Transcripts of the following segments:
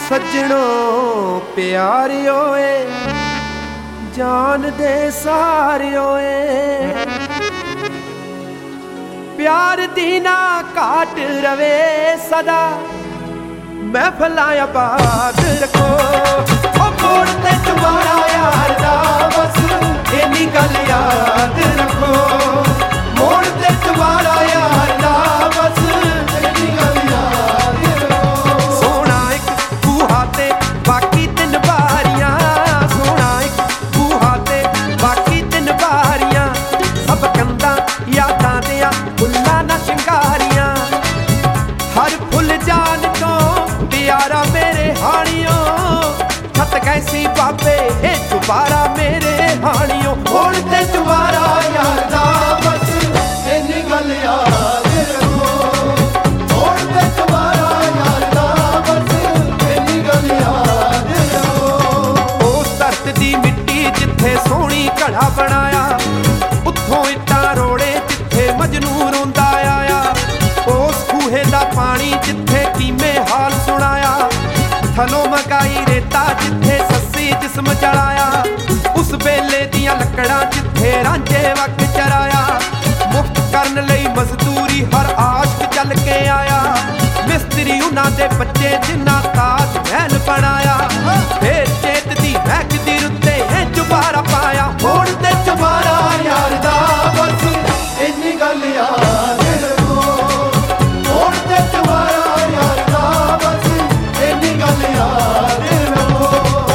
सज्जणों प्यारियो जान दे सारियो प्यार दी ना घाट रवे सदा महफिलां आबाद रखो मोड़ ते तुम्हारा यार दा बस इन्नी गल याद रखो मोड़ ते तुम्हारा यार दा बस इन्नी गल याद रखो सोना एक बूहा ते बाकी तीन बारियां सोना एक बूहा ते बाकी तीन बारियां सब कंधा यादां दियां फुल्लां ना शिंगारियां हर फुल जान तो प्यारा मेरे हानियों छत कैसी बाबे हे दोबारा मेरे हानियों मोड़ ते दोबारा यार दा बस इन्नी गल याद रखो मोड़ ते दोबारा यार दा बस इन्नी गल याद रखो उस धरत दी मिट्टी जिथे सोहनी घड़ा बनाया उत्थों इट्टां रोड़े जिथे मजनू रोंदा आया उस खूहे दा पानी जिथे कीमे हाल सुनाया थलों मकाई रेता जिथे सस्सी जिस्म जलाया उस वेले दियां लकड़ां जिथे रांझे वक चराया मुफ्त करन लई मजदूरी हर आशिक चल के आया मिस्त्री उन्हां दे बच्चे जिन्हां ताज महल बनाया फिर चेत दी महकदी रुत्ते जुबारा पाया मोड़ ते जुबारा यार दा बस इन्नी गल याद रखो मोड़ ते जुबारा यार दा बस इन्नी गल याद रखो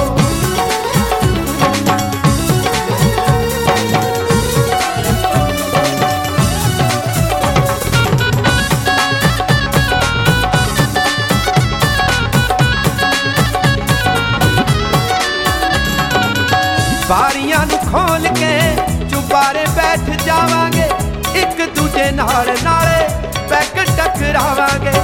बारियां नू खोल के चुबारे बैठ जावांगे एक दूजे नाल नाले पैक टकरावांगे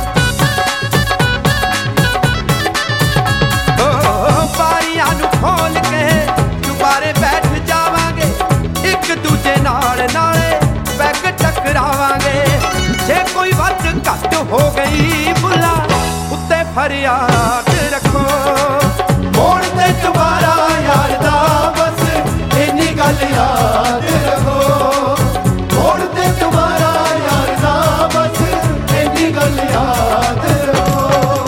बारियां नू खोल के चुबारे बैठ जावांगे एक दूजे नाल नाले पैक टकरावांगे जे कोई वध घट हो गई बुला उत्ते फरियाद रखो मोड़ ते दोबारा यार दा बस इन्नी गल याद रखो मोड़ ते दोबारा यार दा बस इन्नी गल याद रखो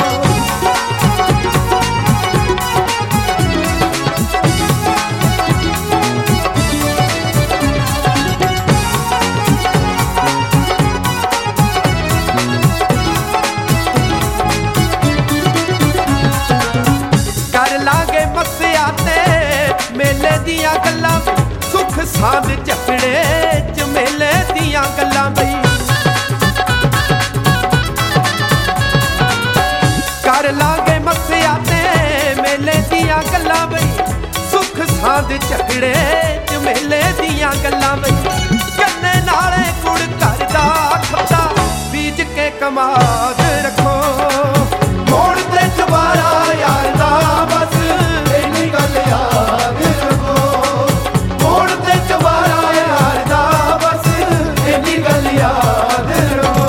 कर लागे मस्सिया ते मेले दियां गल्लां सुख सांद झगड़े च मेले दियां गल्लां बई कर लागे मस्सिया ते मेले दियां गल्लां बई सुख सांद झगड़े च मेले दियां गल्लां बई गन्ने नाले गुड़ घर दा खत्ता बीज के कमाद रखो मोड़ ते दोबारा यार दा बस इन्नी गल याद रखो मोड़ ते दोबारा यार दा बस इन्नी गल याद रखो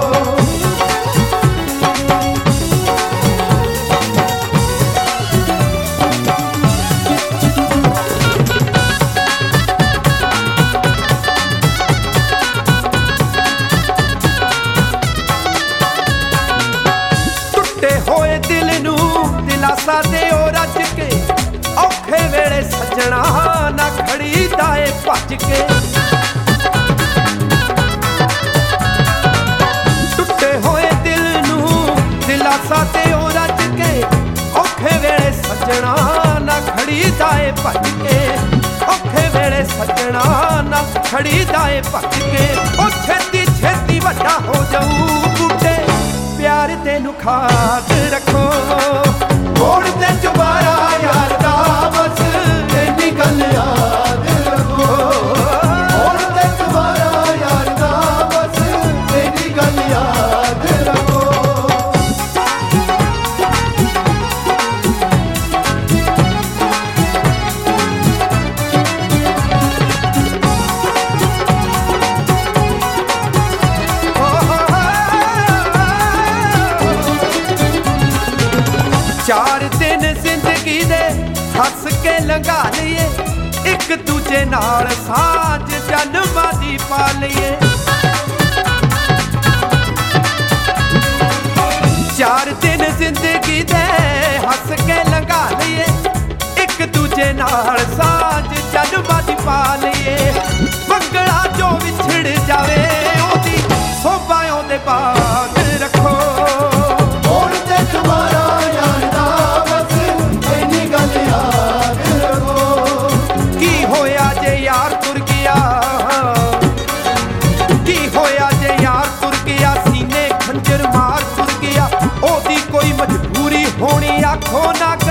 टुटे होए दिल नू दिलासा देओ रज के औखे वेले सजना ना खड़ी दाए भज के टुटे होए दिल नू दिलासा देओ रज के औखे वेले सजना ना खड़ी दाए भज के औखे वेले सजना ना खड़ी दाए भज के ओ छेती छेती वड्डा हो जाऊ बूटे प्यार तेनू खाद रखो मोड़ ते दोबारा यार दा बस इन्नी गल याद रखो मोड़ ते दोबारा यार दा बस इन्नी गल याद रखो चार दिन जिंदगी दे हस के लंघा लईए, एक दूजे नाल साझ जन्मां दी पा लईए। चार दिन जिंदगी दे हस के लंघा लईए, एक दूजे नाल साझ जन्मां दी पा लईए। मंगला जो विछड़ जावे ओदी सोभा ओदे बाग रखो। खंजर मार तुर गया, ओदी कोई मजबूरी होनी आखो ना